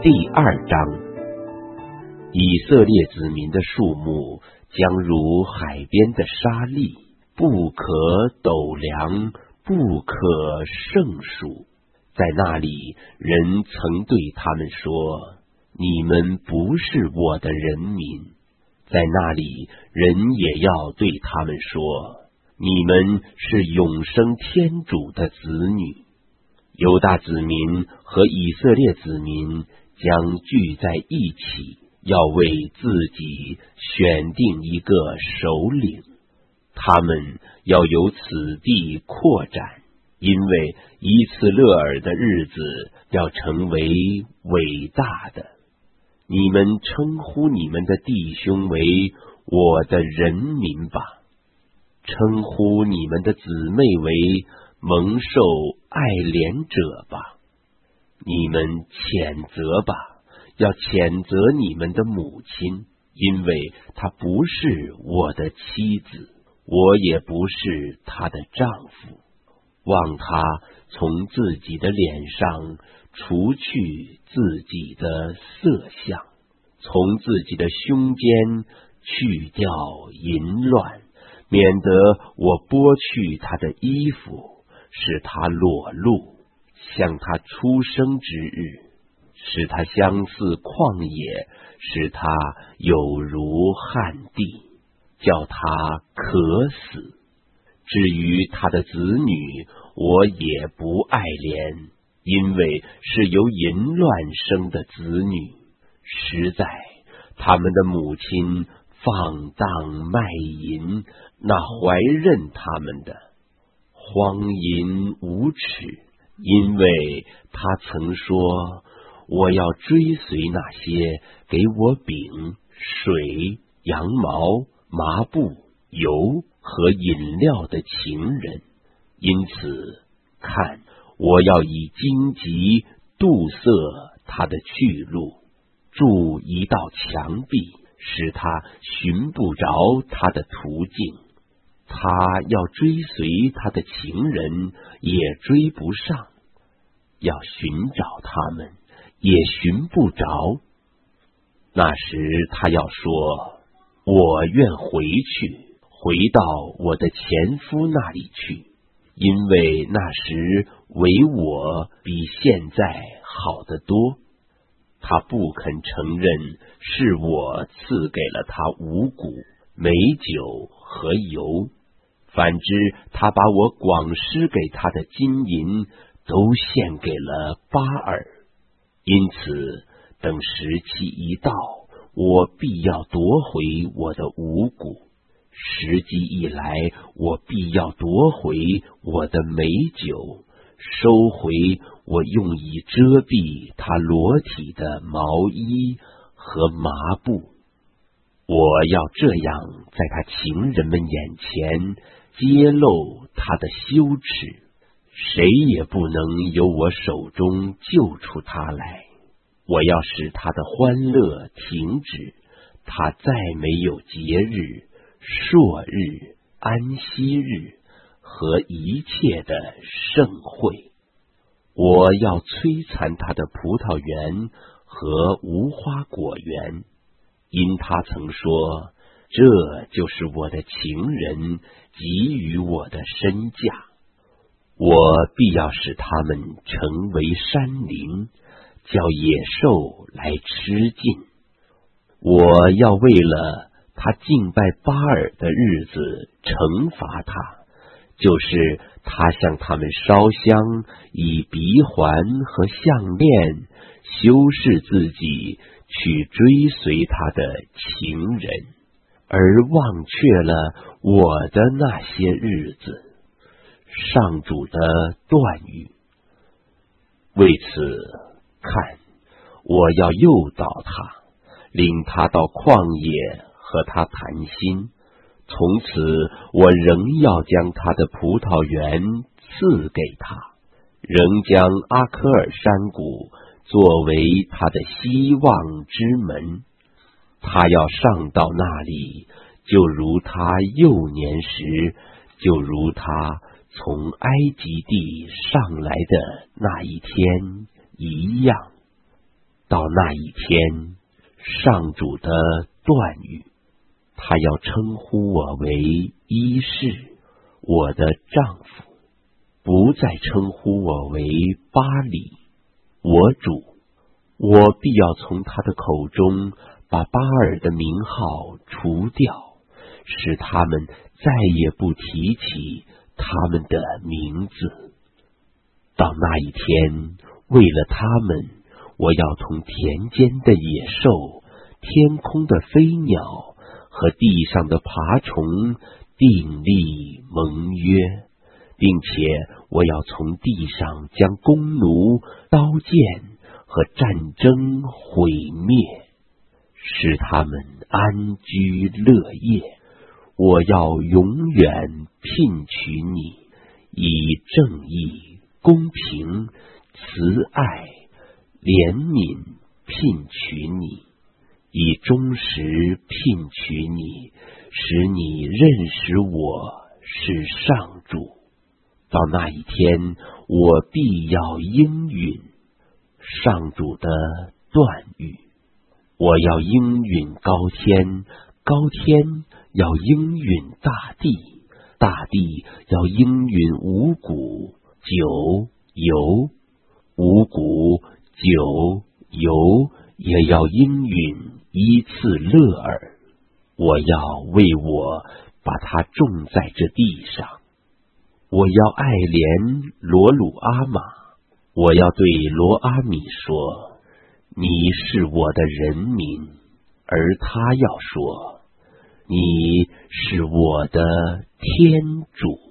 第2章，以色列子民的数目将如海边的沙粒，不可斗量，不可胜数。在那里，人曾对他们说：你们不是我的人民。在那里，人也要对他们说：你们是永生天主的子女。犹大子民和以色列子民将聚在一起，要为自己选定一个首领。他们要由此地扩展，因为伊茨勒尔的日子要成为伟大的。你们称呼你们的弟兄为我的人民吧，称呼你们的姊妹为蒙受爱怜者吧。你们谴责吧，要谴责你们的母亲，因为她不是我的妻子，我也不是她的丈夫。望她从自己的脸上除去自己的色相，从自己的胸间去掉淫乱，免得我剥去她的衣服，使她裸露，像她出生之日，使她相似旷野，使她有如旱地，叫她渴死。至于他的子女，我也不爱怜，因为是由淫乱生的子女。实在他们的母亲放荡卖淫，那怀孕他们的荒淫无耻，因为他曾说：我要追随那些给我饼、水、羊毛、麻布、油和饮料的情人。因此看，我要以荆棘堵塞他的去路，筑一道墙壁，使他寻不着他的途径。他要追随他的情人，也追不上；要寻找他们，也寻不着。那时他要说：我愿回去，回到我的前夫那里去，因为那时为我比现在好得多。他不肯承认是我赐给了他五谷、美酒和油，反之他把我广施给他的金银都献给了巴尔。因此等时期一到，我必要夺回我的五谷，时机一来，我必要夺回我的美酒，收回我用以遮蔽他裸体的毛衣和麻布。我要这样在他情人们眼前揭露他的羞耻，谁也不能由我手中救出他来。我要使他的欢乐停止，他再没有节日、朔日、安息日和一切的盛会。我要摧残他的葡萄园和无花果园，因他曾说：这就是我的情人给予我的身价。我必要使他们成为山林，叫野兽来吃尽。我要为了他敬拜巴尔的日子惩罚他，就是他向他们烧香，以鼻环和项链修饰自己，去追随他的情人，而忘却了我的那些日子。上主的断语。为此看，我要诱导他，领他到旷野和他谈心。从此我仍要将他的葡萄园赐给他，仍将阿科尔山谷作为他的希望之门。他要上到那里，就如他幼年时，就如他从埃及地上来的那一天一样。 到那一天，上主的断语，他要称呼我为伊士，我的丈夫，不再称呼我为巴里，我主。我必要从他的口中把巴尔的名号除掉，使他们再也不提起他们的名字。到那一天，为了他们，我要同田间的野兽、天空的飞鸟和地上的爬虫订立盟约，并且我要从地上将弓弩、刀剑和战争毁灭，使他们安居乐业。我要永远聘娶你，以正义、公平、慈爱、怜悯聘娶你，以忠实聘娶你，使你认识我是上主。到那一天，我必要应允上主的断语。我要应允高天，高天要应允大地，大地要应允五谷、酒、油，五谷、酒、油也要应允依次勒耳。我要为我把它种在这地上。我要爱怜罗鲁阿玛，我要对罗阿米说，你是我的人民，而他要说，你是我的天主。